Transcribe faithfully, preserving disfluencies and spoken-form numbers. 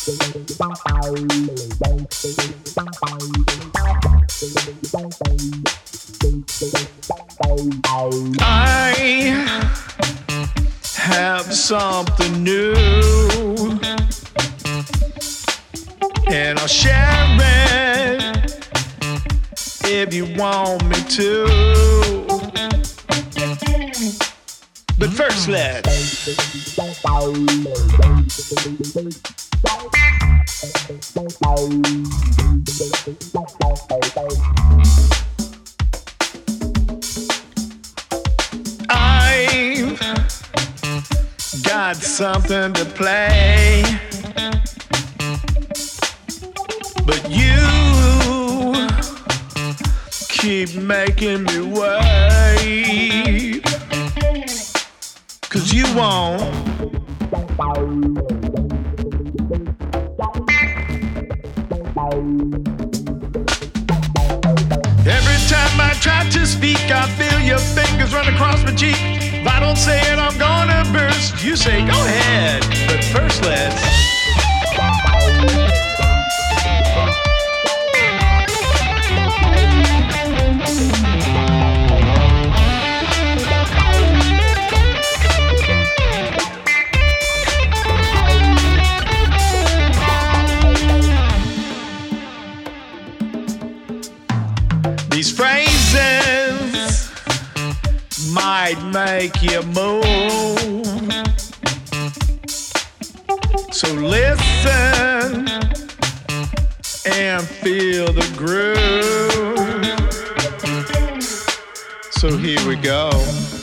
I have something new, and I'll share it if you want me to. But first let's I've got something to play, but you keep making me wait, 'cause you won't. Every time I try to speak, I feel your fingers run across my cheek. If I don't say it, I'm gonna burst. You say, go ahead, but first let's these phrases might make you move, so listen and feel the groove. So here we go.